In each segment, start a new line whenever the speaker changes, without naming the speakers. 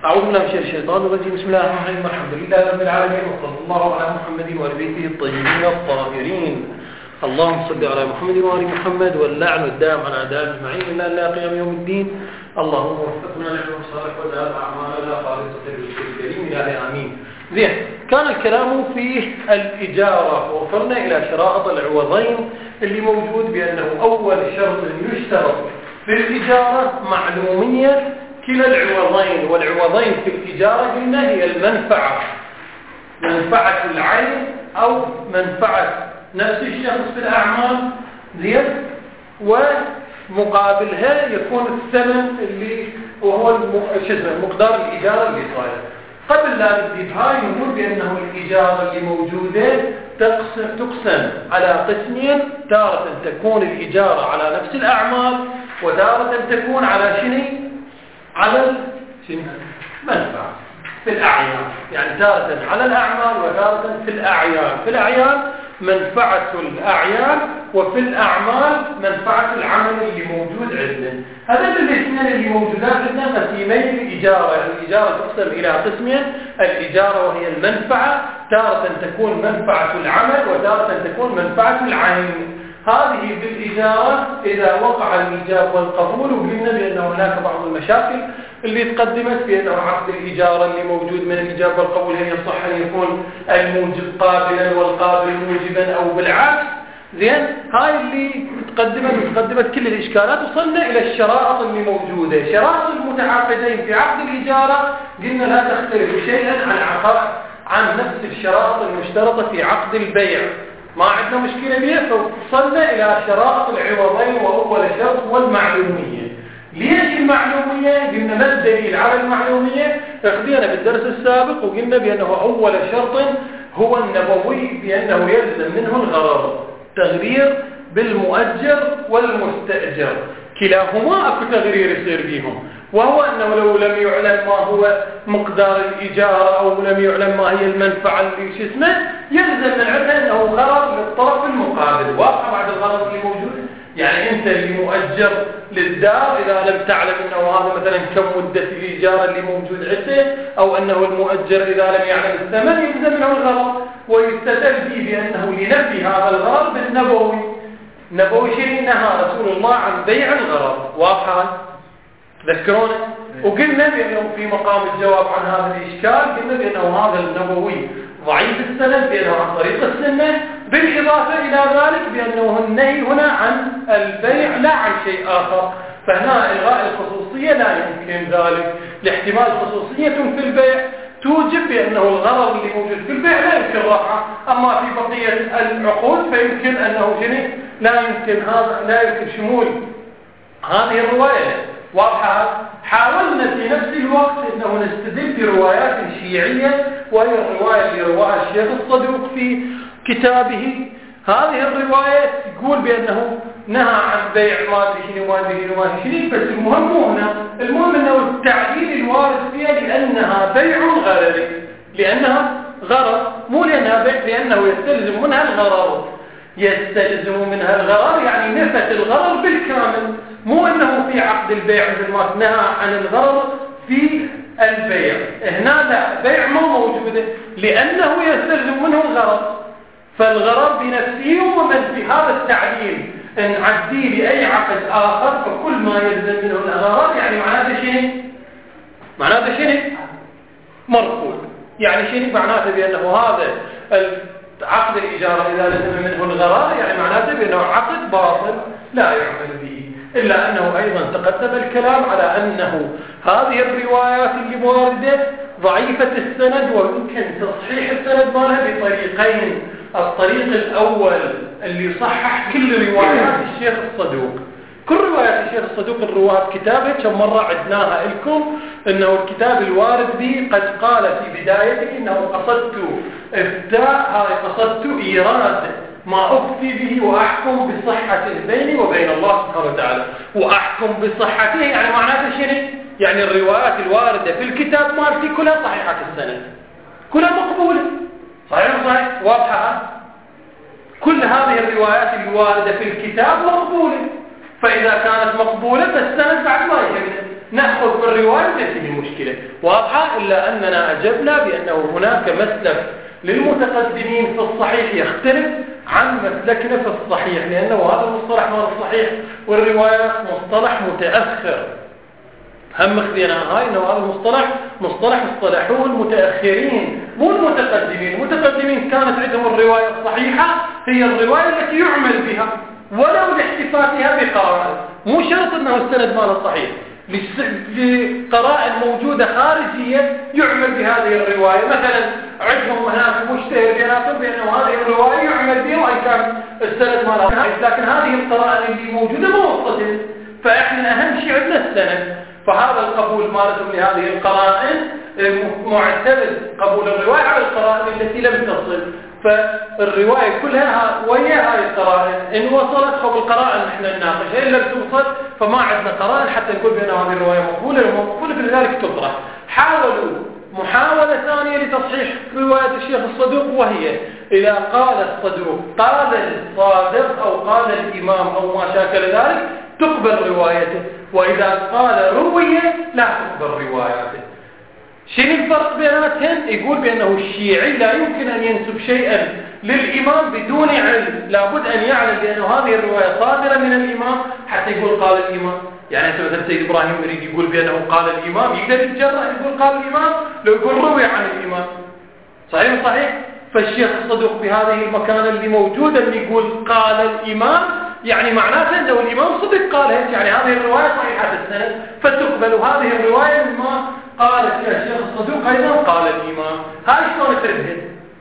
أعوذ بالله من الشيطان الرجيم. بسم الله الرحمن الرحيم. الحمد لله رب العالمين، وصلى الله على محمد وآل بيته الطيبين الطاهرين. اللهم صل على محمد وآل محمد، واللعن والدام على أعداء أجمعين إلى أن لا قيام يوم الدين. اللهم وفقنا للعمل الصالح وجعل أعمالنا خالصة لوجهك الكريم إلهي آمين. زين، كان الكلام في الإجارة، ووصلنا إلى شرائط العوضين اللي موجود بأنه أول شرط يشترط في الإجارة معلومية كلا العوضين، والعوضين في الإجارة قلنا هي المنفعة، منفعة العين أو منفعة نفس الشخص في الأعمال، زين، ومقابلها يكون الثمن اللي وهو مقدار الإجارة اللي صاير. قبل لا نبدي بهاي نقول بأنه الإجارة اللي موجودة تقسم على قسمين، تارة تكون الإجارة على نفس الأعمال، وتارة تكون على شنو؟ على المنفعة في الأعيان، يعني تارة على الأعمال وتارة في الأعيان. في الأعيان منفعة الأعيان، وفي الأعمال منفعة العمل اللي موجود عندنا. هذا الاثنين اللي موجودات عندنا قسيمين الإجارة. يعني الإجارة تقسم إلى قسمين، الإجارة وهي المنفعة، تارة تكون منفعة العمل وتارة تكون منفعة العين. هذه بالإجارة إذا وقع الإيجاب والقبول، وقلنا بأنه هناك بعض المشاكل اللي تقدمت بأنه عقد الإجارة اللي موجود من الإيجاب والقبول هي الصح أن يكون الموجب قابلا والقابل موجبا أو بالعكس. زين، هاي اللي تقدمت كل الإشكالات. وصلنا إلى الشرائط اللي موجودة. شرائط المتعاقدين في عقد الإجارة قلنا لا تختلف شيئا عن نفس الشرائط المشترطة في عقد البيع، ما عندنا مشكلة بها. فوصلنا إلى شرائط العوضين، وأول شرط هو المعلومية. ليش المعلومية؟ قلنا ما الدليل على المعلومية؟ اخذينا بالدرس السابق وقلنا بأنه أول شرط هو النبوي، بأنه يلزم منه الغرر، تغرير بالمؤجر والمستأجر، كلاهما أكو تغرير يصير بهم، وهو أنه لو لم يعلم ما هو مقدار الإجارة أو لم يعلم ما هي المنفعة اللي يلزم من عندها أنه غرر للطرف المقابل. واضح بعد الغرر اللي موجود؟ يعني أنت اللي مؤجر للدار إذا لم تعلم أنه هذا مثلا كم مدة الإجارة اللي موجود عنده، أو أنه المؤجر إذا لم يعلم الثمن يلزم منه الغرر، ويستدل به بأنه لنفي هذا الغرر بالنبوي. نبوي شيء نهى رسول الله عن بيع الغرر. واضحة؟ ذكرونا؟ وقلنا بأنه في مقام الجواب عن هذا الإشكال قلنا بأنه هذا النبوي ضعيف السند، بأنه عن طريق السنة، بالإضافة إلى ذلك بأنه النهي هنا عن البيع لا عن شيء آخر. فهنا إلغاء الخصوصية لا يمكن ذلك، لاحتمال خصوصية في البيع توجب بأنه الغرر اللي موجود في البيع لا يمكن رفعه، أما في بقية العقود فيمكن أنه لا يمكن شمول هذه الرواية. واضحة؟ حاولنا في نفس الوقت أنه نستدل بروايات شيعية، وهي الرواية اللي رواها الشيخ الصدوق في كتابه. هذه الرواية تقول بأنه نهى عن بيع ما ادري شنو، بس المهم مو هنا، المهم أنه التعليل الوارد فيها لأنها بيع غرري، لأنها غرر، مو لأنها بيع، لأنه يستلزم منها الغرر. يستلزم منها الغرر يعني نفت الغرر بالكامل، مو أنه في عقد البيع مثل ما نهى عن الغرر في البيع. هنا لا، بيع مو موجودة لأنه يستلزم منه الغرر، فالغرر بنفسه ومنفي. هذا التعليل إن عدي لأي عقد آخر فكل ما يلزم منه الغرر، يعني معناته شنو؟ مرفوض. يعني شنو معناته؟ بأنه هذا عقد الإجارة إذا لزم منه الغرر يعني معناته بأنه عقد باطل لا يعمل به. إلا أنه أيضا تقدم الكلام على أنه هذه الروايات اللي واردة ضعيفة السند، ويمكن تصحيح السند مالها بطريقين. الطريق الأول اللي صحح كل روايات الشيخ الصدوق، كل روايات الشيخ الصدوق الرواة كتابه كم مرة عدناها لكم، أنه الكتاب الوارد به قد قال في بدايته أنه قصدت إفتاء، قصدت إيراد ما أفتي به وأحكم بصحته بيني وبين الله سبحانه وتعالى. وأحكم بصحته يعني معناته شنو؟ يعني الروايات الواردة في الكتاب مالتي كلها صحيحة السند، كلها مقبولة. صحيح؟ واضحة؟ كل هذه الروايات الواردة في الكتاب مقبولة، فإذا كانت مقبولة فالسند بعد ما يهمنا. نأخذ بالرواية الرواية ما في مشكلة واضحة، إلا أننا أجبنا بأنه هناك مسلك للمتقدمين في الصحيح يختلف عن مسلكنا في الصحيح، لأنه هذا المصطلح مال الصحيح والروايات مصطلح متأخر. هم خذينا هاي انه هذا المصطلح مصطلح اصطلحوه المتأخرين مو المتقدمين. المتقدمين كانت عندهم الرواية الصحيحة هي الرواية التي يعمل بها ولو لاحتفاظها بقرائن، مو شرط انه السند مال الصحيح، لقرائن موجودة خارجية يعمل بهذه الرواية. مثلا عندهم هناك مشتهر بيناتهم بأنه هذه الرواية يعمل بها وإن كان السند مالها، لكن هذه القرائن اللي موجودة مو متصلة، فإحنا أهم شيء عندنا السند. فهذا القبول مالتهم لهذه القرائن معتمد قبول الرواية على القرائن التي لم تصل، فالرواية كلها ويا هاي القرائن. إن وصلت خب القرائن نحن نناقشها، إن لم توصل فما عندنا قرائن حتى نقول بأن هذه الرواية مقبولة ومقبولة، فلذلك تطرح. حاولوا محاولة ثانية لتصحيح رواية الشيخ الصدوق، وهي إذا قال الصدوق قال الصادق أو قال الإمام أو ما شاكل ذلك تقبل روايته، وإذا قال روية لا تقبل روايته. شنو الفرق بيناتهم؟ يقول بأنه الشيعي لا يمكن أن ينسب شيئا للإمام بدون علم، لابد أن يعلم بأنه هذه الرواية صادرة من الإمام حتى يقول قال الإمام. يعني مثلا سيد إبراهيم يريد يقول بأنه قال الإمام، يقدر يتجرأ يقول قال الإمام لو يقول روي عن الإمام. صحيح صحيح. فالشيخ الصدوق في هذه المكان اللي موجودة اللي يقول قال الإمام، يعني معناته أنه الإمام صدق قال هيك، يعني هذه الرواية صحيحة السند فتقبل هذه الرواية مما قال الشيخ الصدوق أيضا قال الإمام. هاي شلون تربط؟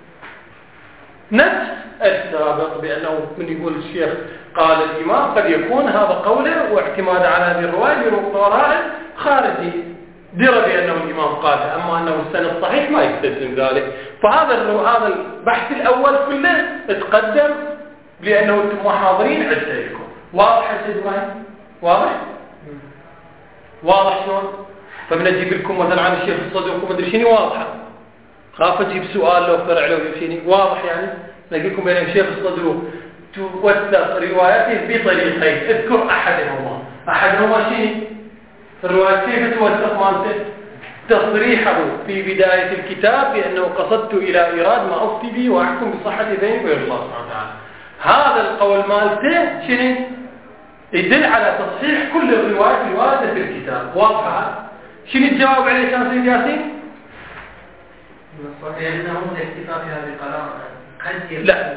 نفس السابق بأنه من يقول الشيخ قال الإمام قد يكون هذا قوله واعتماد على هذه الرواية لقرائن خارجي درى بأنه الإمام قال، أما أنه السند صحيح ما يستلزم ذلك. فهذا البحث الأول كله تقدم لأنه أنتم حاضرين عدتكم. واضح يا سيد إبراهيم؟ واضح؟ واضح شلون؟ فمن أجيب لكم مثلا عن الشيخ الصدوق وما أدري شنو واضحة، خاف أجيب سؤال لو فرع له شيء واضح. يعني نجي لكم بين الشيخ الصدوق توثق رواياته بطريقين، اذكر أحدهما شنو؟ الرواية كيف توثق مالته؟ تصريحه في بداية الكتاب بأنه قصدت إلى إيراد ما أفتي به وأحكم بصحة بيني وبين الله سبحانه وتعالى. هذا القول مالته شنو؟ يدل على تصحيح كل الروايات الواردة في الكتاب. واضحة؟ شنو الجواب عليه كان سيد ياسين؟
لأنه الاكتفاء في هذه القرائن
لا،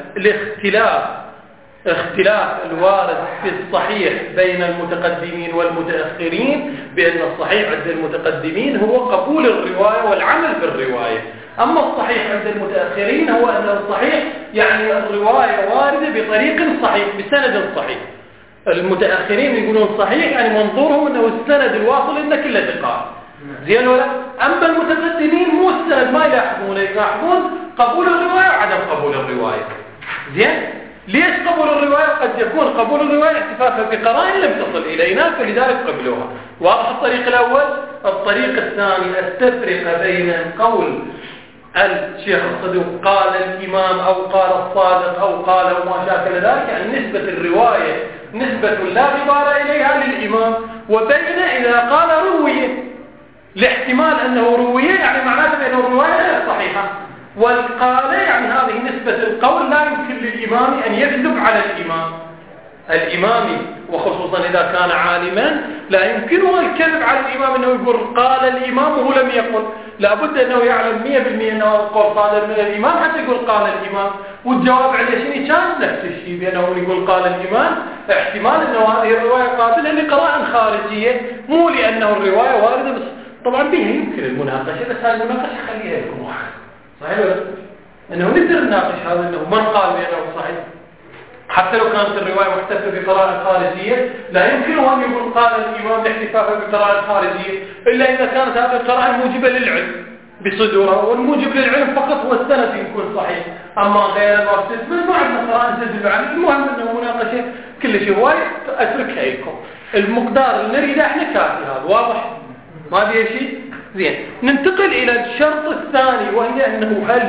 اختلاف الوارد في الصحيح بين المتقدمين والمتأخرين، بأن الصحيح عند المتقدمين هو قبول الرواية والعمل بالرواية، أما الصحيح عند المتأخرين هو أن الصحيح يعني الرواية واردة بطريق صحيح بسند صحيح. المتأخرين يقولون صحيح يعني منظورهم أنه السند الواصل إن كله ثقات. زين ولا؟ أما المتقدمين مو السند ما يلاحظون قبول الرواية وعدم قبول الرواية. زين؟ ليش قبول الرواية؟ قد يكون قبول الرواية احتفافها بقرائن لم تصل إلينا فلذلك قبلوها. واضح الطريق الأول؟ الطريق الثاني التفرقة بين قول الشيخ الصدوق قال الإمام أو قال الصادق أو قال وما شاكل ذلك، يعني نسبة الرواية نسبة لا غبار إليها للإمام، وبين إذا قال روية لاحتمال أنه روية يعني معناته بأنه الرواية غير صحيحة، والقال يعني هذه نسبة القول لا يمكن للإمام أن يكذب على الإمام وخصوصا إذا كان عالما لا يمكنه الكذب على الإمام أنه يقول قال الإمام وهو لم يقل، لابد أنه يعلم 100% أنه القول صادر من الإمام حتى يقول قال الإمام. والجواب عليه شنو كان؟ نفس الشيء بأنه يقول قال الإمام احتمال أنه هذه الرواية قابلة لقراءة خارجية مو لأنه الرواية واردة، بس طبعا بها يمكن المناقشة، بس هذه المناقشة خليها لكم واحد. صحيح ولا؟ أنه نقدر نناقش هذا أنه من قال بأنه صحيح حتى لو كانت الرواية محتفة بقراءة خارجية لا يمكنه أن يقول قال الإمام لاحتفافه بقراءة خارجية إلا إذا كانت هذه القراءة موجبة للعلم بصدورها، والموجب للعلم فقط هو السند يكون صحيح، أما غير ما تثبت ما عندنا قراءة تدل عليه. المهم أنه مناقشة كل شيء وايد أتركها لكم، المقدار اللي نريده احنا كافي. هذا واضح؟ ما في شيء؟ زين، ننتقل إلى الشرط الثاني وهي أنه هل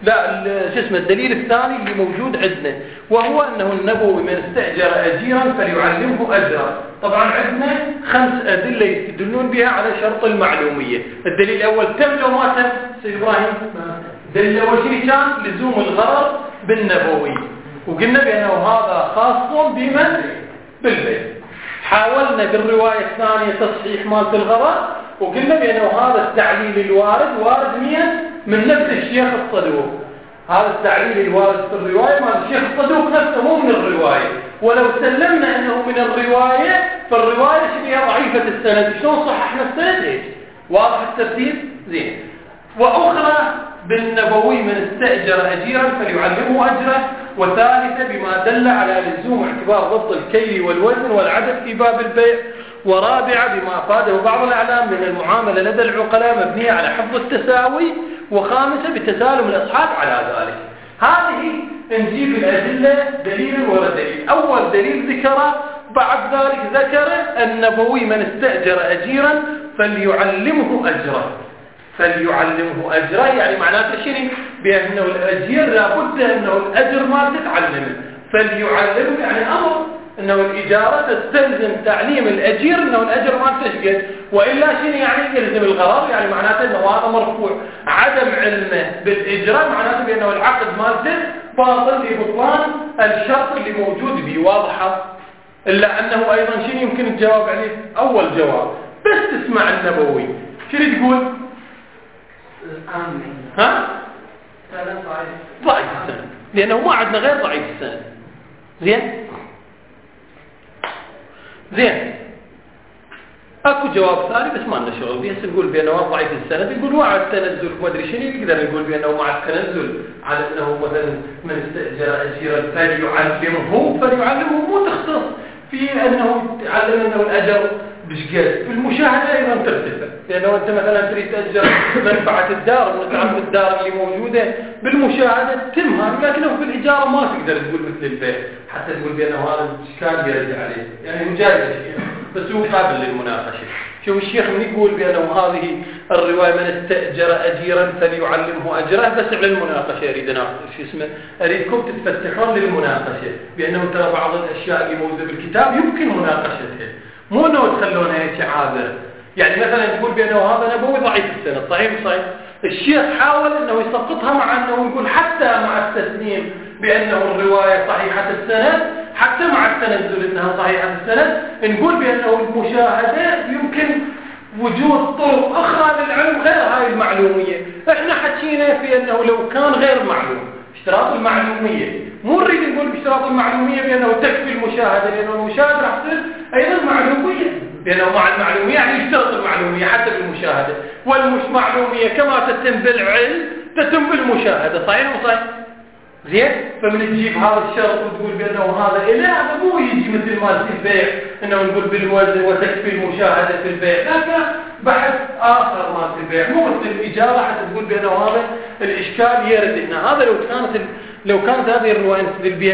لا شو اسمه الدليل الثاني اللي موجود عندنا، وهو أنه النبوي من استأجر أجيرا فليعلمه أجرا. طبعا عندنا 5 أدلة يستدلون بها على شرط المعلومية. الدليل الأول تم لو ما تم سيد إبراهيم؟ الدليل الأول شيء كان لزوم الغرض بالنبوي، وقلنا بأنه هذا خاص بمن؟ بالبيع. حاولنا بالرواية الثانية تصحيح مالة الغرض، وقلنا بأنه هذا التعليل الوارد وارد من نفس الشيخ الصدوق. هذا التعليل الوارد في الرواية مال الشيخ الصدوق نفسه مو من الرواية، ولو سلمنا أنه من الرواية فالرواية شبيهة ضعيفة السند. شلون صححنا السند؟ ايش؟ واضح الترتيب؟ زين. وأخرى بالنبوي من استأجر أجيرا فليعلمه أجره، وثالثة بما دل على لزوم اعتبار ضبط الكيل والوزن والعدد في باب البيع، ورابعة بما أفاده بعض الأعلام من المعاملة لدى العقلاء مبنية على حفظ التساوي، وخامسة بتسالم الأصحاب على ذلك. هذه نجيب الأدلة دليل ورا دليل. أول دليل ذكره، بعد ذلك ذكر النبوي من استأجر أجيرا فليعلمه أجره. فليعلمه أجره يعني معناته شنو؟ بأنه الأجير لابد أنه الأجر ما تتعلمه. فليعلمه يعني أمر أنه الإجارة تستلزم تعليم الأجير أنه الأجر ما تشقد، وإلا شنو يعني؟ يلزم الغرض، يعني معناته أنه هذا مرفوع. عدم علمه بالإجراء معناته بأنه العقد مالته باطل لبطلان الشرط اللي موجود به. واضحة؟ إلا أنه أيضا شنو يمكن الجواب عليه؟ أول جواب بس تسمع النبوي شنو تقول؟ ها؟ ضعيف السند، لأنه ما عندنا غير ضعيف السند. زين اكو جواب ثاني بس ما لنا شغل به. هسه نقول بانه ضعيف السند، يقول مع التنزل ما ادري شنو، نقدر نقول بانه مع التنزل على انه مثلا من استاجر اجيرا فليعلمه مو تختص في انه تعلم انه الاجر بشقد. في المشاهده ايضا ترتفع، لانه انت مثلا تريد تاجر منفعه الدار وتعرف الدار اللي موجوده بالمشاهده تمها، لكنه في الاجاره ما تقدر تقول مثل البيع حتى تقول بانه هذا الاشكال يرجع عليه، يعني مجاز الشيء بس هو قابل للمناقشه. شوف الشيخ من يقول بانه هذه الروايه من استاجر اجيرا فليعلمه اجره، بس على المناقشه اريد شو اسمه، اريدكم تتفتحون للمناقشه، بانه ترى بعض الاشياء اللي موجوده بالكتاب يمكن مناقشتها، مو انه تخلونها هيك عابر. يعني مثلا تقول بانه هذا نبوي ضعيف السند، صحيح؟ الشيخ حاول انه يسقطها مع انه يقول حتى مع التسليم بانه الروايه صحيحه السند، حتى مع التنزل انها صحيحه السند، نقول بانه المشاهده يمكن وجود طرق اخرى للعلم غير هاي المعلوميه. احنا حكينا في انه لو كان غير معلوم اشتراط المعلوميه، مو نريد نقول باشتراط المعلوميه بانه تكفي المشاهده، لانه المشاهده راح تصير ايضا معلوميه، لانه مع المعلوميه يعني يشترط المعلوميه حتى بالمشاهده، والمش معلوميه كما تتم بالعلم تتم بالمشاهده. صحيح ولا صحيح؟ زين. فمن تجيب هذا الشرط وتقول بانه هذا إله، هذا مو يجي مثل ما في البيع انه نقول بالوزن وتكفي المشاهده في البيع، لكن بحث اخر ما في البيع، مو مثل الاجاره حتى تقول بانه هذا الاشكال يرد ان هذا لو كانت هذه الروايه نستدل بها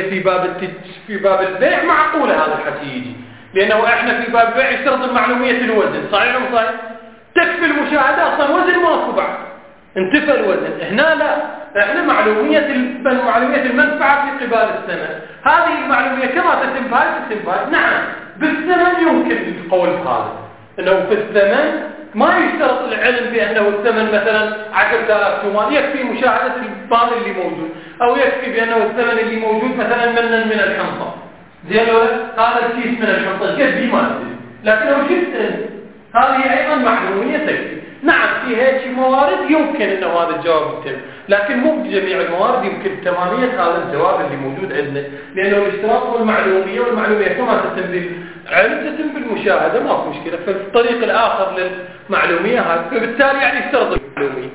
في باب البيع معقوله هذا الحكي يجي، لانه احنا في باب البيع يشترط المعلوميه في الوزن. صحيح ولا صحيح؟ تكفي المشاهده اصلا وزن ماكو بعد، انتفى الوزن. هنا لا، احنا معلوميه المنفعه في قبال الثمن، هذه المعلوميه كما تتم بهاي. نعم بالثمن يمكن القول بهذا، انه في الثمن ما يشترط العلم بانه الثمن مثلا 10,000 تومان، يكفي مشاهده المال اللي موجود، او يكفي بانه الثمن اللي موجود مثلا من الحنطه. زين ولا هذا الكيس من الحنطه قد ما ادري، لكنه جدا هذه ايضا معلوميه تكفي. نعم في هيك موارد يمكن انه هذا الجواب يتم، لكن مو بجميع الموارد يمكن تمامية هذا الجواب اللي موجود عندنا، لانه الاشتراط هو المعلوميه، والمعلوميه كما تتم بالعلم تتم بالمشاهده، ما في مشكله. فالطريق الاخر للمعلوميه هذا، فبالتالي يعني يشترط المعلوميه.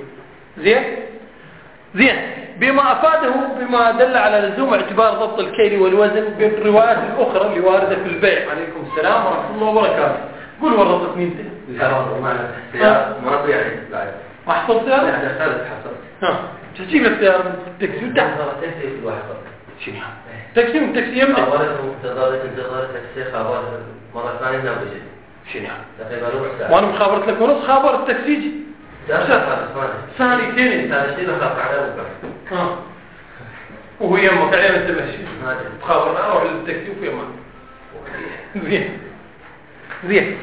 زين بما افاده بما دل على لزوم اعتبار ضبط الكيل والوزن بالروايات الاخرى اللي وارده في البيع. عليكم السلام ورحمه الله وبركاته. قول ورطت مين انت؟
ما أدري يعني
ما حصلت سيارة؟
لا حصلت.
ها تجيب السيارة من التاكسي وتحت؟
تاكسي في واحد
شنو؟ تاكسي من التاكسي يمنع؟
انتظرت تاكسي خابر مرة ثانية نبجي.
شنو؟
تقريبا ربع ساعة.
وأنا مخابرت لك ونص خابر التاكسي جي.
ثانيتين
ثانيتين
خاف على ربع.
وهو يمك علينا انت ماشي تخابرنا اروح للتاكسي وفي يمك زين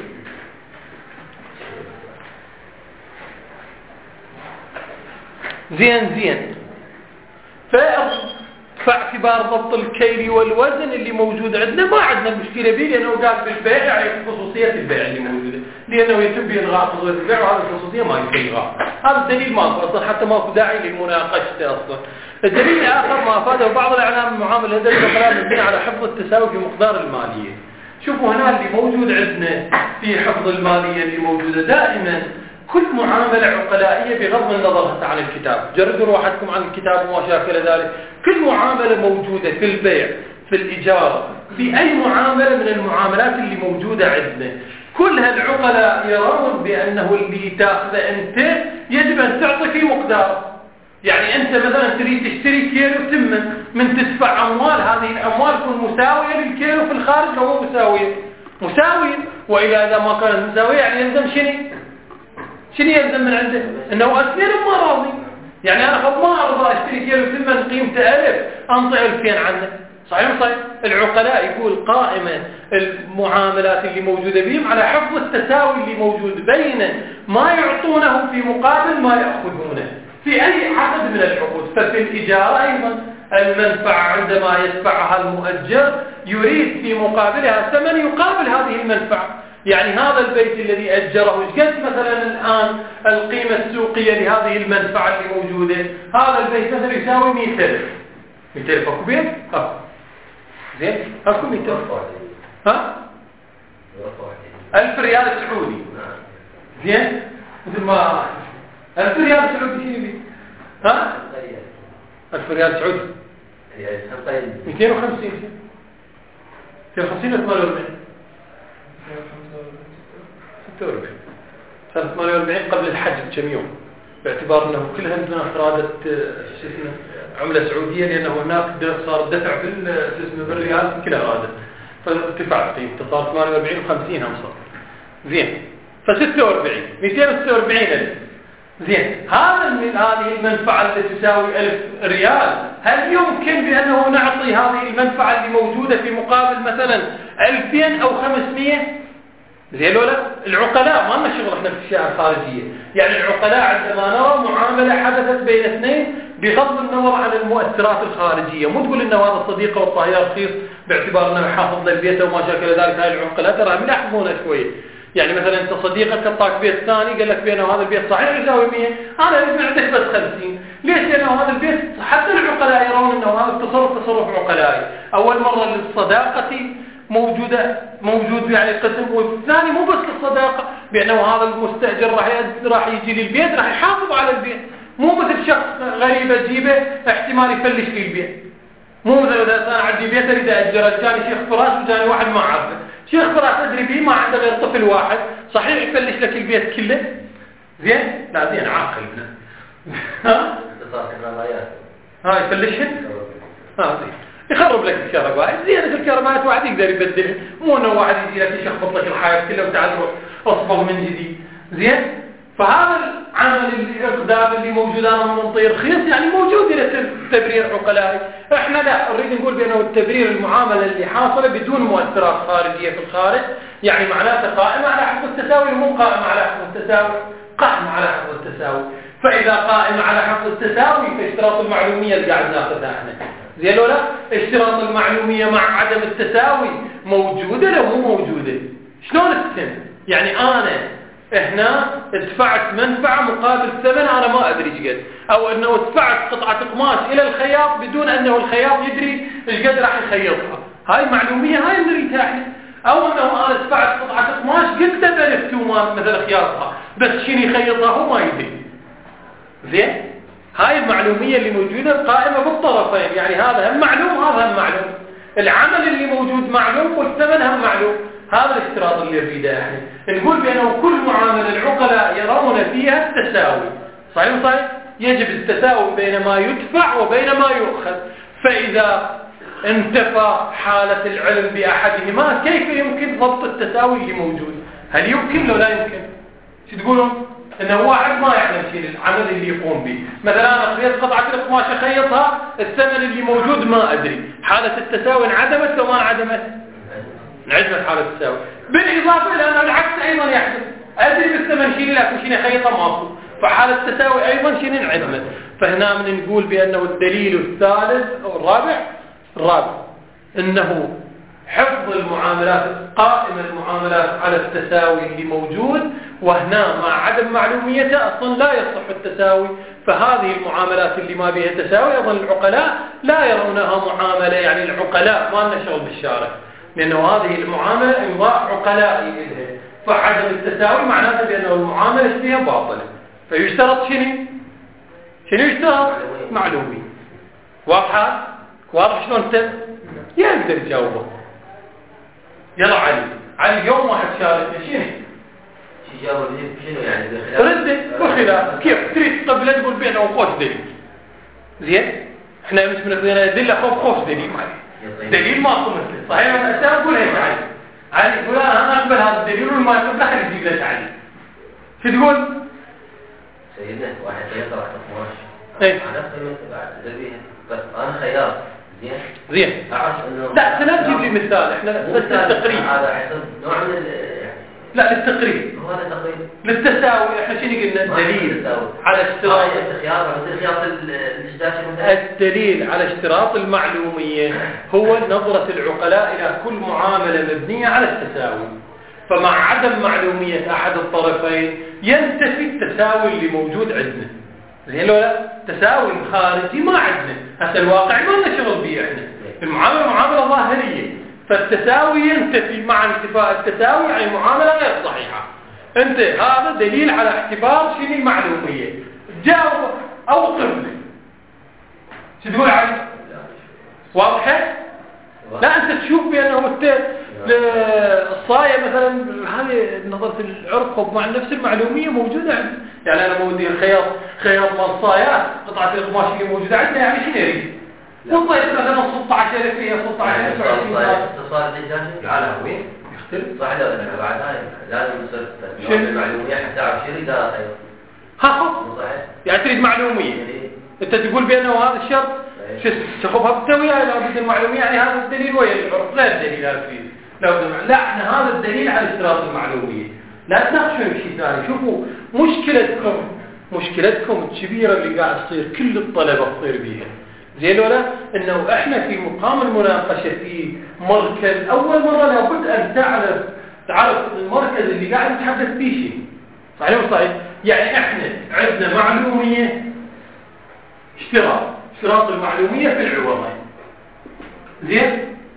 فاعتبار ضبط الكيل والوزن اللي موجود عندنا ما عندنا مشكلة به، لأنه قال بالبيع يعني خصوصية البيع اللي موجودة، لأنه يتم إلغاء خصوصية البيع وهذه الخصوصية ما يمكن إلغاء. هذا الدليل ما أصلا حتى ما في داعي لمناقشته أصلا. الدليل الآخر ما أفاده بعض الإعلام المعامل هذا الكلام مبني على حفظ التساوي في مقدار المالية. شوفوا هنا اللي موجود عندنا في حفظ المالية اللي موجودة دائما كل معاملة عقلائية بغض النظر عن الكتاب، جردوا روحتكم عن الكتاب وما شاكل ذلك، كل معاملة موجودة في البيع في الإجارة في أي معاملة من المعاملات اللي موجودة عندنا، كلها العقلاء يرون بأنه اللي تأخذ أنت يجب أن تعطي في مقدار. يعني أنت مثلا تريد تشتري كيلو تمن من تدفع أموال، هذه الأموال تكون مساوية للكيلو في الخارج لو مو مساوية، وإذا إذا ما كانت مساوية يعني يلزم شنو يلزم من عنده؟ انه اثنين ما راضي. يعني انا ما ارضى اشتري كيلو ثمن قيمته 1000 انطي 2000 عنه. صحيح. العقلاء يقول قائمة المعاملات اللي موجودة بهم على حفظ التساوي اللي موجود بين ما يعطونه في مقابل ما يأخذونه في اي عقد من العقود. ففي الإجارة ايضا المنفعة عندما يدفعها المؤجر يريد في مقابلها ثمن يقابل هذه المنفعة. يعني هذا البيت الذي أجره قد مثلا الآن القيمة السوقية لهذه المنفعة اللي موجودة، هذا البيت مثلا يساوي 100,000 أكو بيت؟ زين أكو 100,000 1000 ريال سعودي. زين مثل ما 1000 ريال سعودي شنو يبي؟ 1000 ريال سعودي 250 250 ولا 48 سنة 48 قبل الحج بكم يوم، باعتبار أنه كلها عندنا أفرادت عملة سعودية، لأنه هناك صار دفع بالريال كلها رادة، فارتفعت قيمته صار 48 و50 هم صار. زين ف46 246 ألف. زين هذه المنفعة التي تساوي 1000 ريال، هل يمكن بأنه نعطي هذه المنفعة اللي موجودة في مقابل مثلا 2000 أو 500؟ زين ولا العقلاء ما لنا شغل احنا في الاشياء الخارجيه. يعني العقلاء عندما نرى معامله حدثت بين اثنين بغض النظر عن المؤثرات الخارجيه، مو تقول انه هذا الصديق والطهيار رخيص باعتبار انه حافظ للبيت وما شاكل ذلك. هاي العقلاء ترى ملاحظونه شويه. يعني مثلا انت صديقك اعطاك بيت ثاني قال لك بانه هذا البيت صحيح يساوي 100، انا اريد عندك بس 50. ليش؟ لانه هذا البيت حتى العقلاء يرون انه هذا التصرف تصرف عقلائي. اول مره للصداقه موجود يعني قسم، والثاني مو بس الصداقة، بأنه هذا المستأجر راح يجي للبيت راح يحافظ على البيت، مو مثل شخص غريب أجيبه احتمال يفلش لي البيت. مو مثل إذا أنا عندي بيت أريد أجره، جاني شيخ فراس وجاني واحد ما أعرفه، شيخ فراس أدري به ما عنده غير طفل واحد، صحيح يفلش لك البيت كله؟ زين؟ لا زين عاقل ها يفلشهن؟ زين يخرب لك الكهرباء. زيادة الكهرباء واحد يقدر يبدلها، مو انه واحد يجي لك يشخبط لك الحياة كلها وتعال روح اصبغ من جديد. زين فهذا العمل الاقدام اللي موجود انا منطي رخيص يعني موجود الى تبرير عقلائي. احنا لا نريد نقول بانه التبرير المعامله اللي حاصله بدون مؤثرات خارجيه في الخارج، يعني معناته قائمه على حفظ التساوي، مو قائمه على حفظ التساوي، قائمه على حفظ التساوي. فاذا قائمه على حفظ التساوي فاشتراط المعلوميه اللي قاعد ناخذها احنا. زين ولا اشتراط المعلومية مع عدم التساوي موجودة لو مو موجودة؟ شلون تتم؟ يعني أنا هنا دفعت منفعة مقابل ثمن أنا ما أدري ايش قد، أو أنه دفعت قطعة قماش إلى الخياط بدون أنه الخياط يدري ايش قد راح يخيطها. هاي معلومية هاي نريدها احنا. أو أنه أنا دفعت قطعة قماش قلت بلف تومان مثل خياطها بس شنو يخيطها هو ما يدري. زين هاي المعلومية اللي موجودة قائمة بالطرفين، يعني هذا هم معلوم هذا هم معلوم، العمل اللي موجود معلوم والثمن هم معلوم. هذا الاشتراط اللي نريده احنا نقول بأنه كل معاملة العقلاء يرون فيها التساوي. صحيح يجب التساوي بين ما يدفع وبين ما يؤخذ. فإذا انتفى حالة العلم بأحدهما كيف يمكن ضبط التساوي اللي موجود؟ هل يمكن لو لا يمكن؟ شو تقولون؟ انه واحد ما يعلم شيء العمل اللي يقوم به. مثلا انا خيط قطعه القماش اخيطها، الثمن اللي موجود ما ادري، حاله التساوي انعدمت لو ما انعدمت؟ انعدمت حاله التساوي. بالاضافه الى ان العكس ايضا يحدث، ادري بالثمن شيء لكن شيء اخيطه ماكو، فحاله التساوي ايضا شيء انعدمت. فهنا من نقول بانه الدليل الثالث او الرابع انه حفظ المعاملات، قائم المعاملات على التساوي اللي موجود، وهنا مع عدم معلوميته اصلا لا يصح التساوي. فهذه المعاملات اللي ما بها تساوي ايضا العقلاء لا يرونها معامله، يعني العقلاء ما لنا شغل بالشارع، لانه هذه المعامله امضاء عقلائي لها، فعدم التساوي معناته بانه المعامله فيها باطله. فيشترط شنو يشترط؟ معلومي. واضح شلون انت يقدر يجاوبه. يلا علي يوم واحد شاركنا شنو
يعني
رد وخلاف كيف تريد تقبل تقول بينه وخوش دليل زين. احنا مش بنقدر ندل خوش دليل معي دليل ماكو مثله صحيح. انا اقول هيك علي يقول انا اقبل هذا الدليل وما اقبل خلي يجيب لك علي. شو تقول
سيدنا واحد يقرا قماش
انا
انا خياط
زين لا سنجيب لي مثال احنا بس التقريب
هذا حسب نوع من
لا للتقريب للتساوي. احنا شنو قلنا؟ دليل على اشتراط الدليل على اشتراط المعلومية هو نظرة العقلاء إلى كل معاملة مبنية على التساوي. فمع عدم معلومية أحد الطرفين ينتفي التساوي اللي موجود عندنا. زين لا التساوي الخارجي ما عندنا، هذا الواقع ما لنا شغل به احنا. المعاملة معاملة ظاهرية، فالتساوي ينتفي. مع انتفاء التساوي يعني معاملة غير صحيحة. انت هذا دليل على اعتبار شنو المعلومية. جاوب او قبل شو تقول علي؟ واضحة؟ لا انت تشوف بانه الصاية مثلا هذه نظرة العرق مع نفس المعلومية موجودة عندنا. يعني انا مودي الخياط مال صايات قطعة القماش اللي موجودة عندنا، يعني شنو يريد؟ والله مثلا 16 فيها 16
اتصال الدجاج على وين يختلف صح ولا لا؟ بعد هاي لازم نصير المعلوميه حتى تعرف شو اللي داخل.
ها يعني تريد معلوميه انت تقول بانه هذا الشرط شو تاخذها بالتويه لابد المعلوميه، يعني هذا الدليل ويا العرف غير دليل هذا فيه. لا احنا هذا الدليل على اشتراط المعلوميه. لا تناقشوا بشيء ثاني. شوفوا مشكلتكم الكبيره اللي قاعد تصير كل الطلبه تصير بيها زين ولا انه احنا في مقام المناقشه في مركز اول مره لابد ان تعرف المركز اللي قاعد نتحدث فيه شيء صحيح ولا صحيح. يعني احنا عندنا معلوميه اشتراط المعلوميه في العوضين زين.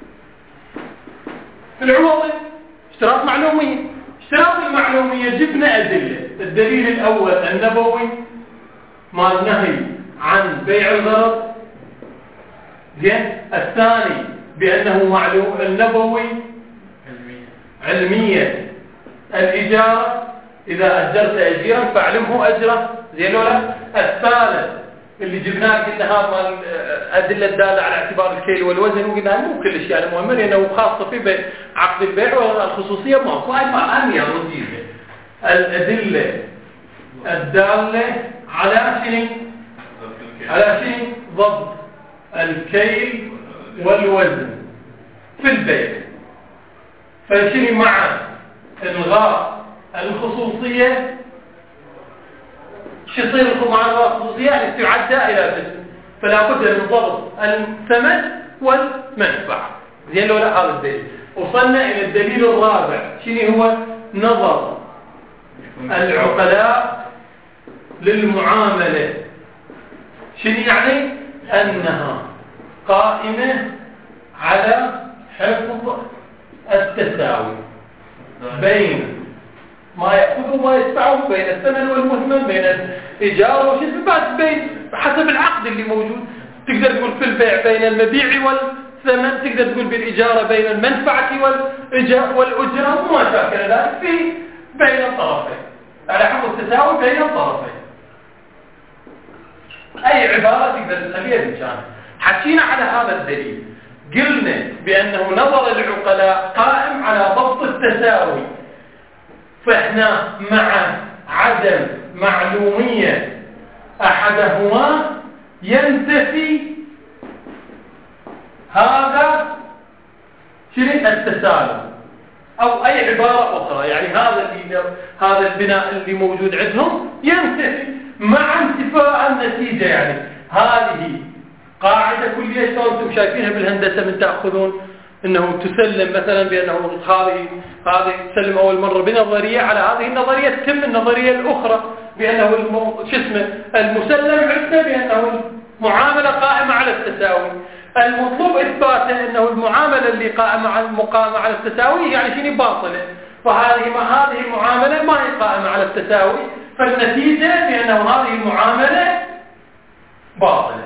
في العوضين اشتراط المعلوميه جبنا ادله. الدليل الاول النبوي ما النهي عن بيع الغرض زين. الثاني بأنه معلوم النبوي علمية الإجارة، إذا أجرت أجيرا فاعلمه أجره زين ولا. الثالث اللي جبناه قلنا هذا الأدلة الدالة على اعتبار الكيل والوزن، وقلنا مو كل شيء يعني مهم لأنه خاصة في عقد البيع والخصوصية ماكو. هاي ما أهم يا رجيلة. الأدلة الدالة على شيء ضبط الكيل والوزن في البيع. فشني مع الغاء الخصوصية شو يصير مع الغاء الخصوصية؟ يعني تعدى إلى قسم. فلا بد من ضبط الثمن والمنفعة زين ولا. هذا الدليل. وصلنا إلى الدليل الرابع شنو هو؟ نظر العقلاء للمعاملة. شنو يعني؟ أنها قائمة على حفظ التساوي بين ما يأخذه وما يدفعه، بين الثمن والمثمن، بين الإيجار وشيء بعد بين حسب العقد اللي موجود. تقدر تقول في البيع بين المبيع والثمن، تقدر تقول بالإجارة بين المنفعة والأجرة، وما شاكل ذلك في بين الطرفين على حفظ التساوي بين الطرفين. أي عبارة تقدر تخليها بإمكانك. حكينا على هذا الدليل، قلنا بأنه نظر العقلاء قائم على ضبط التساوي. فإحنا مع عدم معلومية أحدهما ينتفي هذا التسالم، أو أي عبارة أخرى، يعني هذا البناء اللي موجود عندهم ينتفي مع انتفاء النتيجة. يعني هذه قاعدة كلية أنتم شايفينها بالهندسة من تأخذون أنه تسلم مثلا بأنه هذه تسلم أول مرة بنظرية على هذه النظرية، تتم النظرية الأخرى بأنه المسلم عندنا بأنه المعاملة قائمة على التساوي. المطلوب إثباته أنه المعاملة اللي قائمة على التساوي يعني شيء باطلة، فهذه المعاملة ما هي قائمة على التساوي، فالنتيجة بأنه هذه المعاملة باطلة.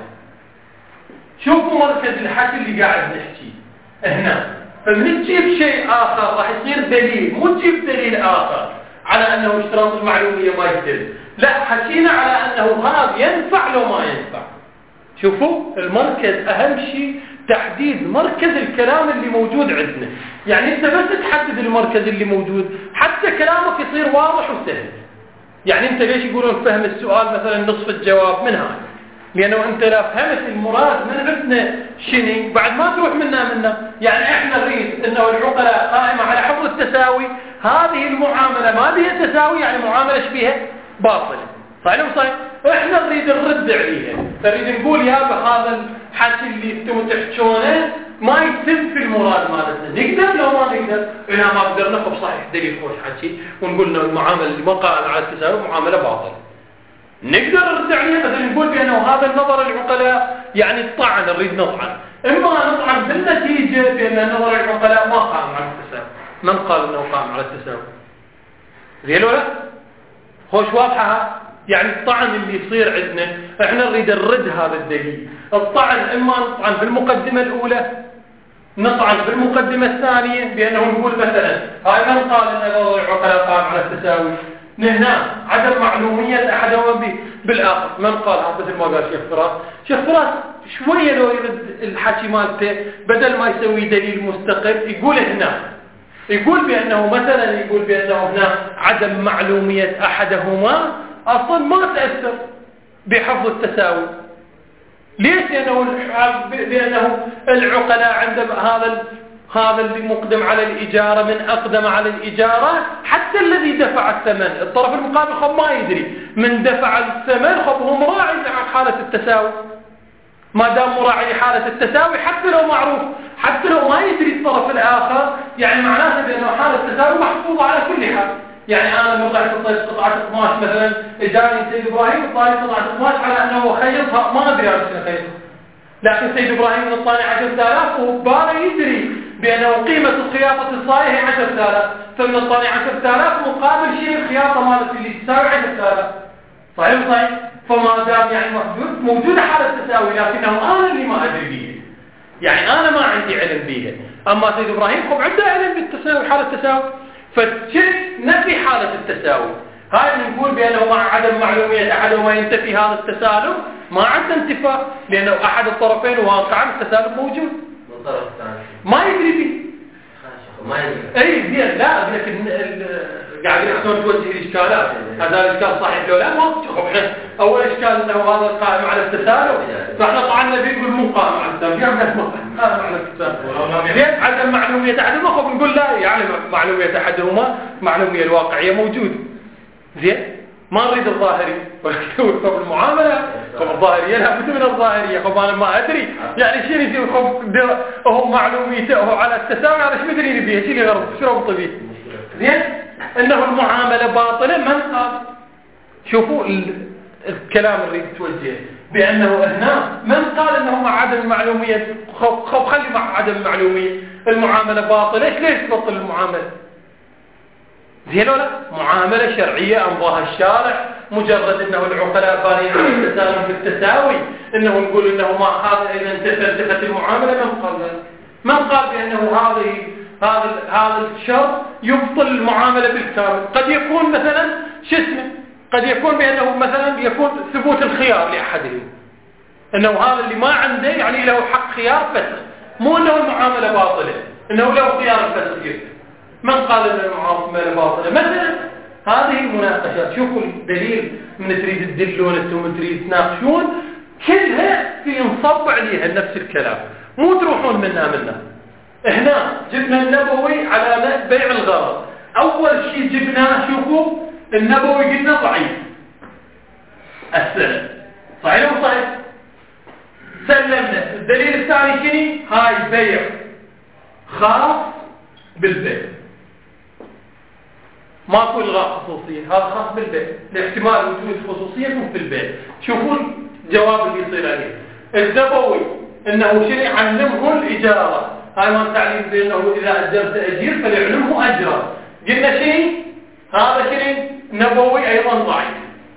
شوفوا مركز الحكي اللي قاعد نحكي هنا، فمن تجيب شيء آخر راح يصير دليل، مو تجيب دليل آخر على أنه اشتراط المعلومية ما يتم، لا حكينا على أنه هذا ينفع لو ما ينفع. شوفوا المركز أهم شيء تحديد مركز الكلام اللي موجود عندنا، يعني أنت بس تحدد المركز اللي موجود حتى كلامك يصير واضح وسهل. يعني أنت ليش يقولون فهم السؤال مثلا نصف الجواب من هذا؟ لأنه أنت لا فهمت المراد من عندنا شنو بعد ما تروح منا. يعني إحنا نريد أنه العقلاء قائمة على حفظ التساوي، هذه المعاملة ما بها تساوي يعني معاملة شبيهة باطلة، صحيح ولا صحيح؟ إحنا نريد نرد عليها، نريد نقول يا هذا الحكي اللي انتم تحكونه ما يتم في المراد مالتنا، نقدر لو ما نقدر، إحنا ما نقدر نقف صحيح دليل خوش حكي ونقول إنه المعاملة اللي ما قائمة على التساوي معاملة باطلة. نقدر نرد عليها مثلا نقول بأنه هذا النظر العقلاء يعني الطعن، نريد نطعن، إما نطعن بالنتيجة بأن نظر العقلاء ما قائم على التساوي. من قال أنه قائم على التساوي؟ زين ولا؟ خوش واضحة. يعني الطعن اللي يصير عندنا احنا نريد نرد هذا الدليل. الطعن إما نطعن بالمقدمة الأولى، نطعن بالمقدمة الثانية بأنه نقول مثلا هاي من قال أن نظر العقلاء قائم على التساوي؟ هنا عدم معلومية أحدهما بالآخر. من قال هذا مثل ما قال شيخ فراس شوية لو يرد الحكي مالته بدل ما يسوي دليل مستقل يقول بأنه مثلا يقول بأنه هنا عدم معلومية أحدهما أصلا ما تأثر بحفظ التساوي. ليش؟ لأنه العقلاء عندما هذا اللي مقدم على الإجارة من أقدم على الإجارة حتى الذي دفع الثمن، الطرف المقابل خب ما يدري من دفع الثمن خب هو مراعي حالة التساوي. ما دام مراعي حالة التساوي حتى لو معروف، حتى لو ما يدري الطرف الآخر، يعني معناته بأنه حالة التساوي محفوظة على كل حال. يعني أنا لو طلعت قطعة قماش مثلا إجاني سيد إبراهيم طلعت قطعة قماش على أنه خيطها، ما أدري أنا شنو خيطها، لكن سيد إبراهيم الطاني 10,000 وباله يدري بأنه قيمة الخياطة الصاية هي 10,000، فمن الطاني 10,000 مقابل شيء الخياطة مالت اللي تساوي 10,000. صحيح؟ فما دام يعني موجودة حالة التساوي، لكنه أنا اللي ما أدري بيها، يعني أنا ما عندي علم بيها. أما سيد إبراهيم خب عنده علم بالتساوي، حالة التساوي، فالشيء نفي حالة التساوي. هاي نقول بأنه مع عدم معلومية أحدهما ينتفي هذا التسالم، ما عنده انتفاء لأنه أحد الطرفين واقعا التسالم موجود، ما يدري به. أي زين، لا لكن قاعد يحسون توجه الإشكالات، هذا الإشكال صحيح لو لا ما أول إشكال أنه هذا القائم على التسالم، فإحنا طعنا بيقول مو قائم على التسالم، قائم على التسالم. زين عدم معلومية أحدهما خب نقول لا، يعني معلومية أحدهما معلومية الواقعية موجود. زين ما نريد الظاهري طب المعاملة خب الظاهرية لا بد من الظاهرية، خب أنا ما أدري يعني شيء يصير خب هو معلوميته على التساوي على شو مدري بيه شيء غرض شو ربط بيه. زين إنه المعاملة باطلة. من قال؟ شوفوا الكلام اللي توجه بأنه هنا من قال أنه مع عدم المعلومية خب خلي مع عدم المعلومية المعاملة باطلة. ليش تبطل المعاملة؟ زين ولا؟ معاملة شرعية أمضاها الشارع، مجرد أنه العقلاء بانين على التسالم في التساوي، أنه نقول أنه ما هذا إذا انتفت المعاملة. من قال بأنه هذا الشرط يبطل المعاملة بالكامل؟ قد يكون مثلا قد يكون بأنه مثلا يكون ثبوت الخيار لأحدهم، أنه هذا اللي ما عنده يعني له حق خيار فسخ، مو أنه المعاملة باطلة، أنه له خيار الفسخ. من قال أن المعاملة باطلة؟ مثلا هذه المناقشات شوفوا الدليل من تريد تدلون انتم تريد تناقشون كلها في نصب عليها نفس الكلام، مو تروحون منا. هنا جبنا النبوي على بيع الغرض، اول شيء جبناه شوفوا النبوي قلنا ضعيف السند، صحيح ولا صحيح؟ سلمنا. الدليل الثاني شنو؟ هاي بيع خاص بالبيع، ماكو الغاء خصوصيه، هذا خاص بالبيع لاحتمال وجود خصوصيه في البيع. شوفوا الجواب اللي يصير عليه النبوي انه شنو؟ يعلمه الاجاره، هاي ما تعليم بانه اذا اجرت اجير فليعلمه اجرا. قلنا شنو؟ هذا شنو؟ نبوي ايضا ضعيف.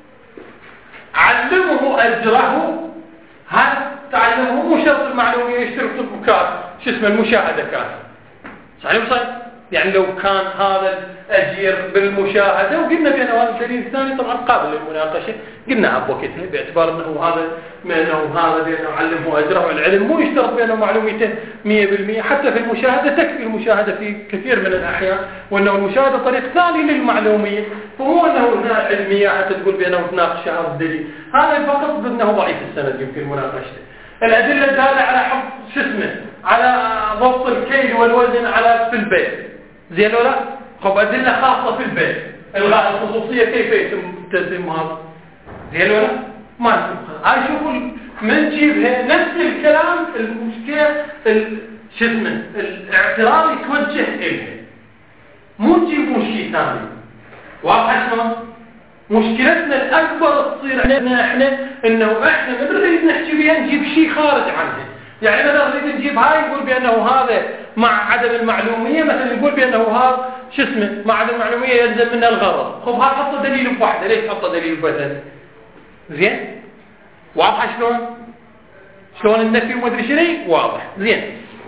علمه اجره، هذا تعلمه مو شرط المعلوميه يشترك بكاس شو اسمه المشاهده كاس، صحيح صحيح؟ يعني لو كان هذا الأجير بالمشاهدة، وقلنا بأن هذا الدليل الثاني طبعا قابل للمناقشة، قلنا بوقتها باعتبار أنه هذا بأنه علمه أجره، والعلم مو يشترط بأنه معلومته 100%، حتى في المشاهدة تكفي المشاهدة في كثير من الأحيان، وأنه المشاهدة طريق ثاني للمعلومية، فمو أنه هنا علمية حتى تقول بأنه تناقش هذا الدليل، هذا فقط بأنه ضعيف السند يمكن مناقشته. الأدلة الدالة على حفظ شو اسمه على ضبط الكيل والوزن على في البيع، زين ولا؟ خب أدلة خاصة في البيع، الغاء الخصوصية كيف يتم هذا؟ زين ولا؟ ما نفهم. هاي شوفوا من جيبها نفس الكلام، المشكلة شو اسمه الاعتراض يتوجه إليه، مو تجيبون شيء ثاني. واضح شلون؟ مشكلتنا الأكبر تصير عندنا احنا انه احنا ما نريد نحكي بها نجيب شيء خارج عنه، يعني مثلا نريد نجيب هاي نقول بانه هذا مع عدم المعلوميه، مثلا نقول بانه هذا شو اسمه مع عدم المعلوميه يلزم منها الغرض، خب هذا حط دليل بواحده، ليش حط دليل بثلاث؟ زين؟ واضح شلون النفي وما ادري شنو؟ واضح. زين،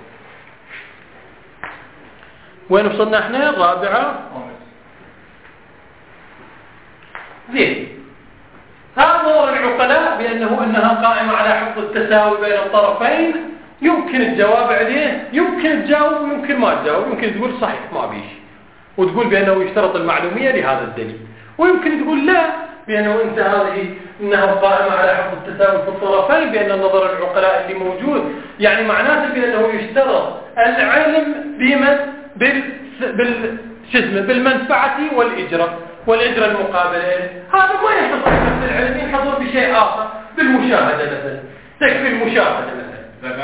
وين وصلنا احنا؟ الرابعه. زين، هذا دور العقلاء انها قائمه على حفظ التساوي بين الطرفين. يمكن الجواب عليه، يمكن تجاوب ويمكن ما تجاوب، يمكن تقول صحيح ما بيش وتقول بانه يشترط المعلوميه لهذا الدليل، ويمكن تقول لا بانه انها قائمه على حفظ التساوي في الطرفين، بان نظر العقلاء اللي موجود يعني معناته بانه يشترط العلم بالمنفعه والاجره المقابله. هذا ما يحصل بنفس العلم، يحصل بشيء اخر، بالمشاهده مثلا، تكفي المشاهده مثلا.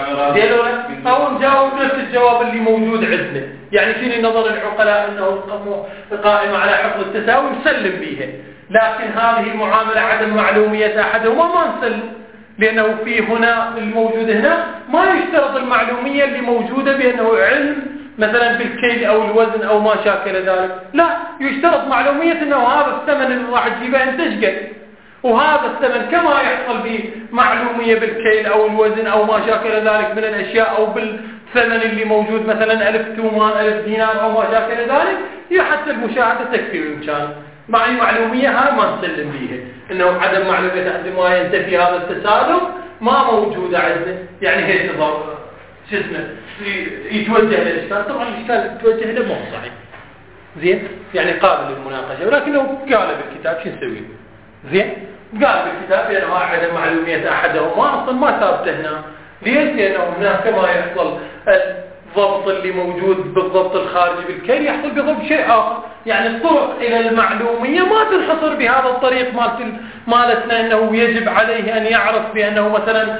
او نجاوب نفس الجواب اللي موجود عندنا، يعني شنو نظر العقلاء انه قائمه على حفظ التساوي نسلم بها، لكن هذه المعامله عدم معلوميه احدهما ما نسلم، لانه في هنا الموجود هنا ما يشترط المعلوميه اللي موجوده بانه علم مثلا بالكيل او الوزن او ما شاكل ذلك، لا يشترط معلوميه انه هذا الثمن اللي راح تجيبه انت ايش، وهذا الثمن كما يحصل بمعلوميه بالكيل او الوزن او ما شاكل ذلك من الاشياء، او بالثمن اللي موجود مثلا 1000 تومان 1000 دينار او ما شاكل ذلك، هي حتى المشاهده تكفي بامكان. مع المعلوميه هاي ما نسلم بيها، انه عدم معلوميه عند ما ينتفي هذا التسالم ما موجوده عندنا، يعني هي تضر شو اسمه يتوجه للاشكال. طبعا الاشكال يتوجه له مو صحيح، زين، يعني قابل للمناقشه، ولكنه قال بالكتاب شو نسوي؟ زين، قال بالكتاب لانه عدم معلوميه احدهما اصلا ما ثابته هنا. ليش؟ لانه هناك كما يحصل الضبط اللي موجود بالضبط الخارجي بالكيل يحصل بضبط شيء اخر، يعني الطرق الى المعلوميه ما تنحصر بهذا الطريق مالتنا انه يجب عليه ان يعرف بانه مثلا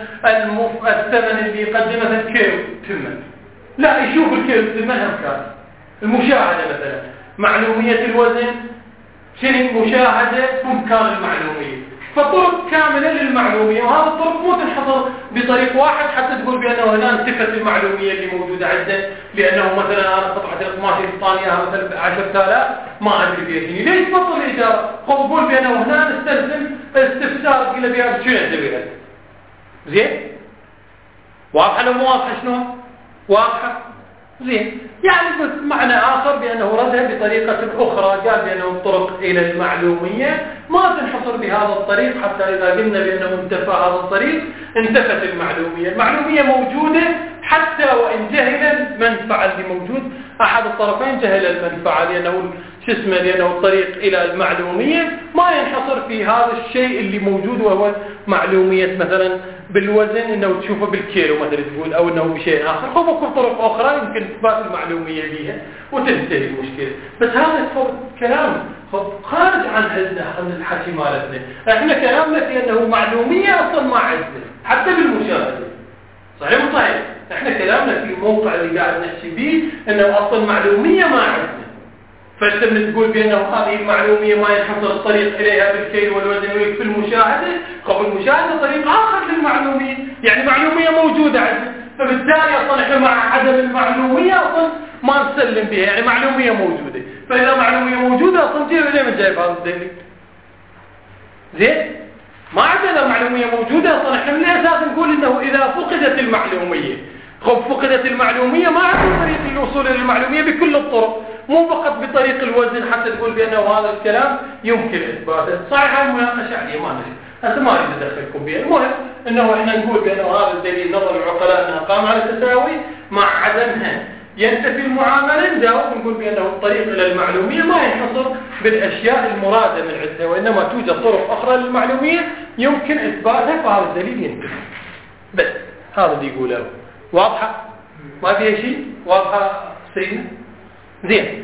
الثمن اللي يقدمه مثلا كيلو ثمن، لا يشوف الكيلو ثمن هم كان المشاهده مثلا معلوميه الوزن شنو مشاهده بامكان المعلوميه، فطرق كامله للمعلوميه، وهذا الطرق مو تنحصر بطريق واحد حتى تقول بانه هنا انتفت المعلوميه اللي موجوده عنده، لانه مثلا انا قطعه القماش اللي اياها مثلا ب 10000 ما ادري بيها ليش بطل الاجاره، خذ قول بانه هنا نستلزم استفسار قيل بها شنو اسوي لك. زين، واضحه لو مو واضحه شلون؟ واضحه. زين، يعني بس معنى آخر بأنه ردها بطريقة أخرى، قال بأنه الطرق إلى المعلومية ما تنحصر بهذا الطريق، حتى إذا قلنا بأنه انتفى هذا الطريق انتفت المعلومية. المعلومية موجودة حتى وإن جهل المنفعة اللي موجود، أحد الطرفين جهل المنفعة، لأنه لأنه الطريق إلى المعلومية ما ينحصر في هذا الشيء اللي موجود وهو معلومية مثلا بالوزن إنه تشوفه بالكيلو مثلا تقول أو إنه بشيء آخر. هو بكل طرق أخرى يمكن إثبات المعلومية بها وتنتهي المشكلة. بس هذا كلام خارج عن الحكي مالتنا. احنا كلامنا في أنه معلومية أصلا ما عندنا حتى بالمشاهدة. صحيح وصحيح. احنا كلامنا في الموقع اللي قاعد نحكي به انه اصلا معلومية ما عندنا. فانت بتقول بانه هذه المعلومية ما ينحصر الطريق اليها بالكيل والوزن ويكفي المشاهدة. قبل المشاهدة طريق اخر للمعلومية، يعني معلومية موجودة عندنا، فبالتالي اصلا احنا مع عدم المعلومية اصلا ما نسلم بها، يعني معلومية موجودة. فاذا معلومية موجودة اصلا ليه من جايب هذا الدليل؟ زين؟ ما عندنا معلومية موجودة أصلا. احنا من الأساس نقول إنه إذا فقدت المعلومية، فقدت المعلومية ما عندنا طريق للوصول إلى المعلومية بكل الطرق، مو فقط بطريق الوزن حتى تقول بأنه هذا الكلام يمكن إثباته. صحيح هاي المناقشة عليه ما ندري، هذا ما أريد أدخلكم بها. المهم إنه إحنا نقول بأنه هذا الدليل نظر العقلاء أنها قام على التساوي مع عدمها ينتفي المعاملة. نجاوب نقول بأنه الطريق إلى المعلومية ما ينحصر بالأشياء المرادة من عندها، وإنما توجد طرق أخرى للمعلومية يمكن إثباتها، فهذا الدليل ينتفي. بس هذا اللي يقوله. واضحة؟ ما فيها شيء؟ واضحة سيدنا؟ زين.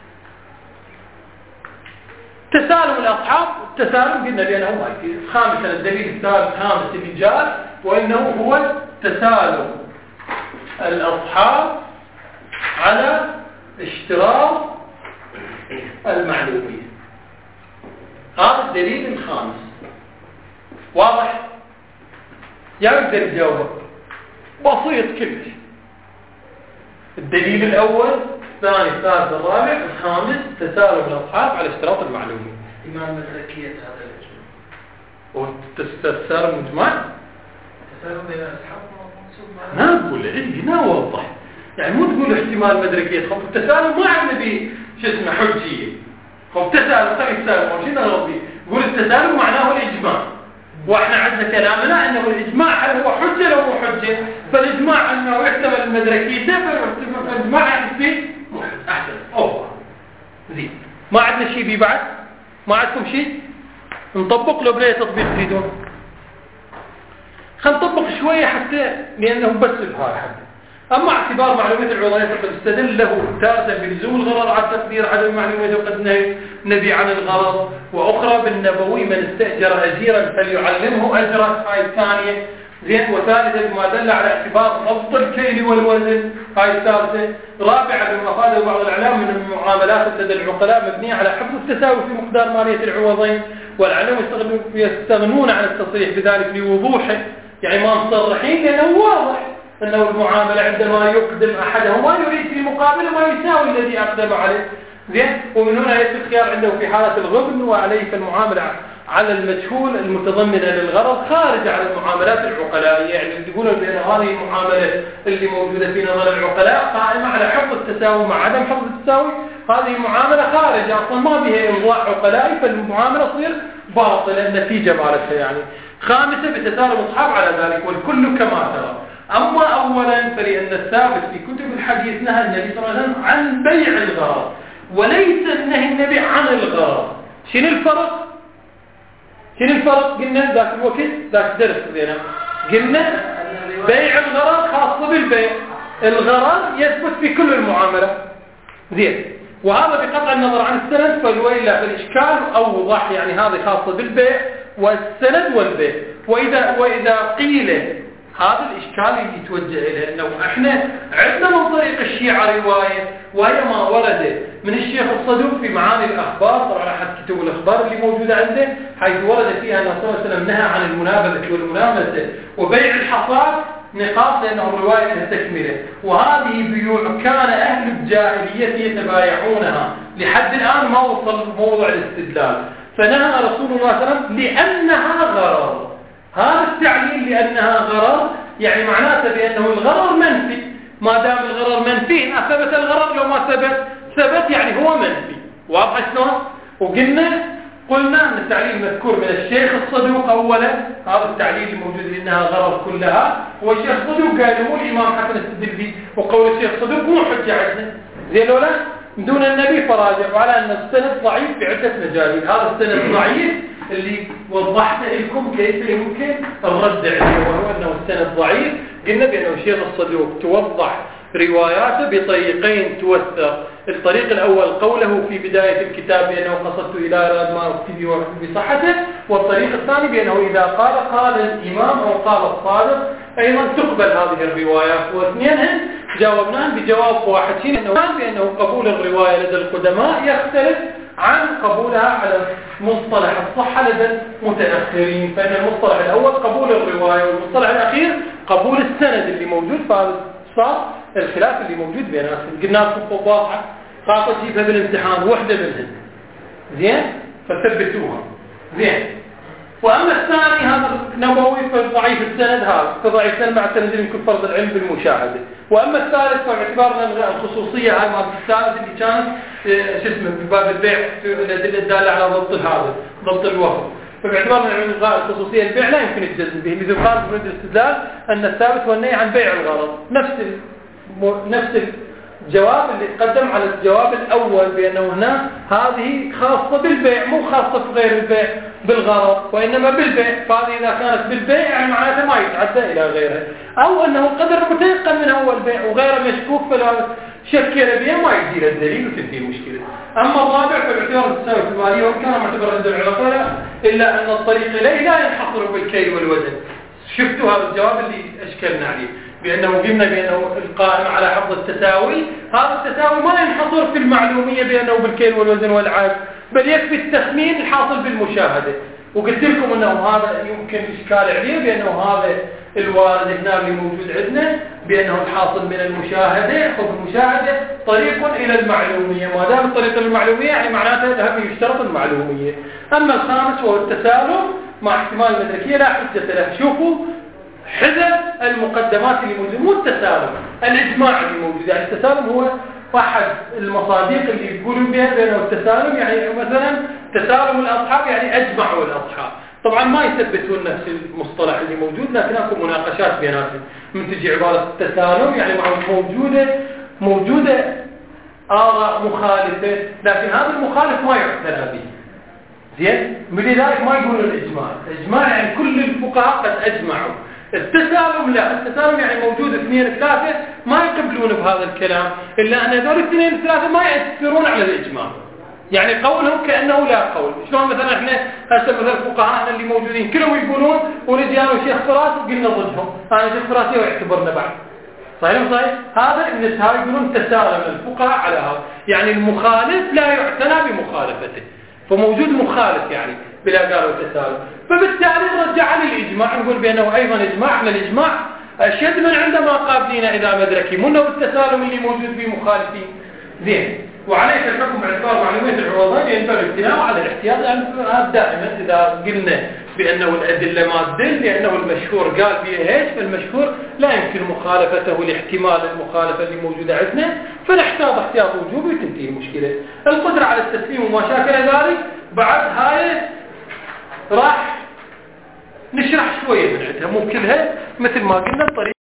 تسالم الأصحاب، التسالم قلنا بأنه ما يصير. خامسا الدليل الثالث خامس اللي جاء وإنه هو تسالم الأصحاب على اشتراط المعلومية. هذا الدليل الخامس. واضح؟ يقدر يجاوب بسيط كلش. الدليل الأول الثاني الثالث الرابع الخامس تسالم الأصحاب على اشتراط المعلومية.
إمام مدركية هذا الإجماع.
وتسالم مجمع؟
تسالم بين الأصحاب
ما نقول هنا وضح. يعني مو تقول احتمال مدركية. خب التسالم ما عندنا به شو اسمه حجية. خب تسالم خلي تسالم وشي نغلط به. يقول التسالم معناه الإجماع. واحنا عندنا كلامنا انه الاجماع هل هو حجه لو هو حجه، فالاجماع انه يحتمل المدركيه فالاجماع يحتمل احسن اوه زين. ما عندنا شيء بيه بعد؟ ما عندكم شيء نطبق له بلا تطبيق تريدون؟ خلينا نطبق شويه حتى لانه بس بهاي حتى. اما اعتبار معلومات العضويه فقد استدل له تارة بلزوم الغرض على تقدير عدم معلومات وقد نبي عن الغرض، واخرى بالنبوي من استاجر اجيرا فليعلمه اجره. هاي الثانيه زين. وثالثا بما دل على اعتبار ضبط الكيل والوزن. هاي الثالثه. رابعا بما افاده بعض الاعلام من المعاملات لدى العقلاء مبنيه على حفظ التساوي في مقدار ماليه العوضين، والعلم يستغنون عن التصريح بذلك لوضوحه، يعني ما مصرحين لانه واضح أنه المعاملة عندما يقدم أحدهما يريد في مقابله ما يساوي الذي أقدم عليه. زين. ومن هنا يأتي الخيار عنده في حالة الغبن وعليه فالمعاملة على المجهول المتضمنة للغرض خارجة على المعاملات العقلائية. يعني يقولون بأن هذه المعاملة اللي موجودة في نظر العقلاء قائمة على حفظ التساوي مع عدم حفظ التساوي. هذه معاملة خارجة أصلا ما بها إمضاء عقلائي، فالمعاملة تصير باطلة النتيجة مالتها. يعني خامسة بتسالم الأصحاب على ذلك والكل كما ترى. أما أولا فلأن الثابت في كتب الحديث نهى النبي صلى الله عليه وسلم عن بيع الغرض وليس نهي النبي عن الغرض. شنو الفرق؟ قلنا ذاك الوقت ذاك درس لنا قلنا بيع الغرض خاص بالبيع، الغرض يثبت في كل المعاملة. زين. وهذا بقطع النظر عن السند فالويلة بالإشكال أوضح، يعني هذه خاصة بالبيع والسند والبيع. وإذا قيل هذا الإشكال اللي يتوجه إليه أنه إحنا عندنا من طريق الشيعة رواية وهي ما ورد من الشيخ الصدوق في معاني الأخبار، طبعا أحد كتب الأخبار اللي موجودة عنده، حيث ورد فيها أن صلى الله عليه وسلم نهى عن المنابذة والمنامسة وبيع الحصاد نقاط لأنه الرواية تكمله. وهذه بيوع كان أهل الجاهلية يتبايعونها لحد الآن ما وصل موضع الاستدلال، فنهى رسول الله صلى الله عليه وسلم لأنها غرض. هذا التعليل لأنها غرض يعني معناته بأنه الغرض منفي. ما دام الغرض منفي ما ثبت الغرض، لو ما ثبت يعني هو منفي. واضح شلون؟ قلنا أن التعليل مذكور من الشيخ الصدوق أولا، هذا التعليل الموجود لأنها غرض كلها، والشيخ الصدوق قال مو الإمام حتى نستدل به، وقول الشيخ الصدوق مو حجة عندنا. زين ولا؟ دون النبي فراجعوا على أن السند ضعيف بعدة مجالين. هذا السند ضعيف اللي وضحت لكم كيف يمكن الرد عليه، وهو أنه السند ضعيف. قلنا بأنه الشيخ الصدوق توضح رواياته بطريقين توثق. الطريق الأول قوله في بداية الكتاب بأنه قصدت إلى إراد ما أكتبي بصحته، والطريق الثاني بأنه إذا قال الإمام أو قال الصادق أيضا تقبل هذه الروايات. واثنينهم جاوبناهم بجواب واحد، بأنه قبول الرواية لدى القدماء يختلف عن قبولها على مصطلح الصحة لدى المتأخرين. فإن المصطلح الأول قبول الرواية، والمصطلح الأخير قبول السند اللي موجود. فهذا صار الخلاف اللي موجود بيناتهم. قلنا لكم واضحة، خاطر تجيبها بالامتحان وحدة منهم زين فثبتوها زين. وأما الثاني هذا نبوي فضعيف السند، هذا كضعيف السند مع تنزيل يمكن فرض العلم بالمشاهدة. وأما الثالث فاعتبارنا الخصوصية هاي مع الثالث اللي كانت في باب البيع الأدلة الدالة على ضبط الوفر، فباعتبارنا الغاء الخصوصية البيع لا يمكن الجزم به، مثل قال في الاستدلال أن الثابت والنهي عن بيع الغرض. نفس الجواب اللي تقدم على الجواب الأول بأنه هنا هذه خاصة بالبيع مو خاصة في غير البيع بالغرض، وإنما بالبيع. فهذه إذا كانت بالبيع يعني معناتها ما يتعدى إلى غيرها، أو أنه قدر متيقن من أول بيع وغيره مشكوك فلا شكل بها ما يجي الدليل وتنتهي المشكلة. أما الرابع فالاعتبار التساوي في المالية وإن كان معتبر عند العلاقة إلا أن الطريق إليه لا ينحصر بالكيل والوزن. شفتوا هذا الجواب اللي أشكلنا عليه بأنه قلنا بأنه القائم على حفظ التساوي، هذا التساوي ما ينحصر في المعلومية بأنه بالكيل والوزن والعاد، بل يكفي التخمين الحاصل بالمشاهدة. وقلت لكم أنه هذا يمكن إشكال عليه بأنه هذا الوارد هنا اللي موجود عندنا بأنه الحاصل من المشاهدة، المشاهدة طريق إلى المعلومية. ما دام طريق المعلومية يعني معناته يشترط المعلومية. أما الخامس وهو التسالم مع احتمال المدركية لا حجة له. شوفوا حذف المقدمات اللي موجودة، مو التسالم، الإجماع اللي موجود. يعني التسالم هو أحد المصادق اللي يقولون بها بأنه التسالم يعني مثلا تسالم الأصحاب يعني أجمعوا الأصحاب. طبعا ما يثبتون نفس المصطلح اللي موجود، لكن اكو مناقشات بيناتهم من تجي عبارة التسالم يعني موجودة آراء مخالفة، لكن هذا المخالف ما يعتنى به زين. من ذلك ما يقولون الإجماع يعني كل الفقهاء قد أجمعوا. التسالم لا، التسالم يعني موجود 2 3 ما يقبلون بهذا الكلام، إلا أن هذول 2 3 ما يأثرون على الإجماع. يعني قولهم كأنه لا قول. شلون مثلا احنا هسه مثلا فقهاءنا اللي موجودين كلهم يقولون ورجال وشيخ فراس وقلنا ضدهم، انا شيخ فراس يعتبرنا بعد صحيح. هذا النساء يقولون تسالم الفقهاء على هذا، يعني المخالف لا يعتنى بمخالفته، فموجود مخالف يعني بلا قالوا تسالم. فبالتالي رجع للإجماع، نقول بأنه أيضا إجماع. احنا الإجماع أشد من عندما قابلين إذا مدركي منه بالتسالم اللي موجود فيه مخالفين زين. وعليك الحكم باعتبار معلومات العوضان ينبغي الابتلاء على الاحتياط. يعني دائما إذا قلنا بأنه الأدلة ما تدل لأنه المشهور قال فيها ايش، فالمشهور لا يمكن مخالفته لاحتمال المخالفة اللي موجودة عندنا، فنحتاط احتياط وجوبي وتنتهي المشكلة. القدرة على التسليم وما شاكل ذلك بعد هاي راح نشرح شوية من عندها، مو كلها مثل ما قلنا الطريقة